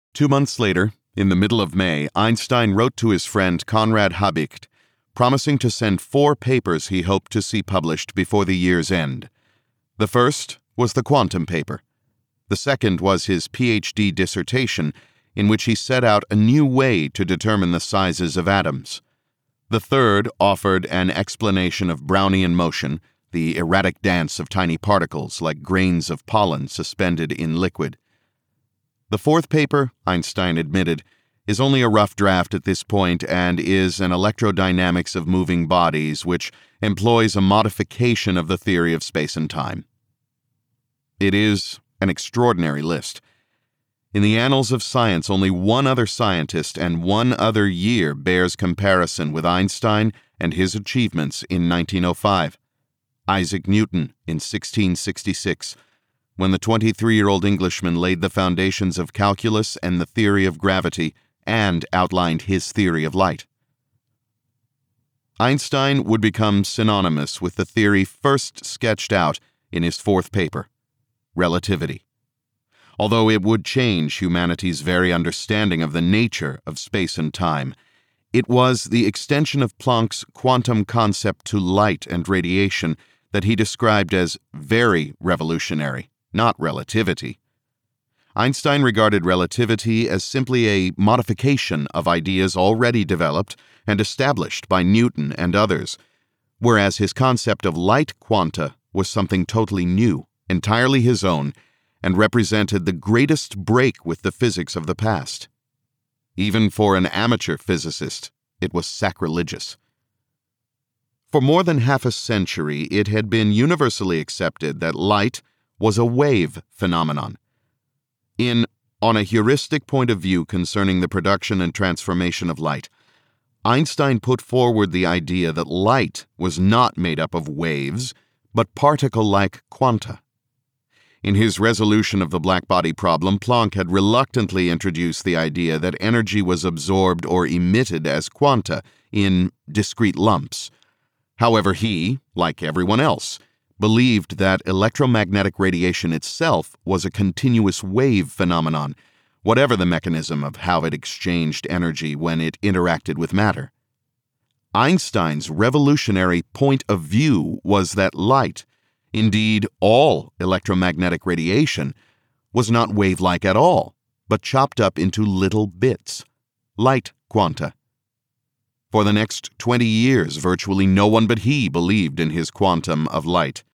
2 months later, in the middle of May, Einstein wrote to his friend Konrad Habicht, promising to send 4 papers he hoped to see published before the year's end. The first was the quantum paper. The second was his PhD dissertation, in which he set out a new way to determine the sizes of atoms. The third offered an explanation of Brownian motion, the erratic dance of tiny particles like grains of pollen suspended in liquid. The fourth paper, Einstein admitted, is only a rough draft at this point and is an electrodynamics of moving bodies which employs a modification of the theory of space and time. It is an extraordinary list. In the annals of science, only one other scientist and one other year bears comparison with Einstein and his achievements in 1905. Isaac Newton in 1666, when the 23-year-old Englishman laid the foundations of calculus and the theory of gravity and outlined his theory of light. Einstein would become synonymous with the theory first sketched out in his fourth paper, relativity. Although it would change humanity's very understanding of the nature of space and time, it was the extension of Planck's quantum concept to light and radiation that he described as very revolutionary, not relativity. Einstein regarded relativity as simply a modification of ideas already developed and established by Newton and others, whereas his concept of light quanta was something totally new, entirely his own, and represented the greatest break with the physics of the past. Even for an amateur physicist, it was sacrilegious. For more than half a century, it had been universally accepted that light was a wave phenomenon. On a heuristic point of view concerning the production and transformation of light, Einstein put forward the idea that light was not made up of waves, but particle-like quanta. In his resolution of the blackbody problem, Planck had reluctantly introduced the idea that energy was absorbed or emitted as quanta in discrete lumps. However, he, like everyone else, believed that electromagnetic radiation itself was a continuous wave phenomenon, whatever the mechanism of how it exchanged energy when it interacted with matter. Einstein's revolutionary point of view was that light, indeed all electromagnetic radiation, was not wave-like at all, but chopped up into little bits, light quanta. For the next 20 years, virtually no one but he believed in his quantum of light.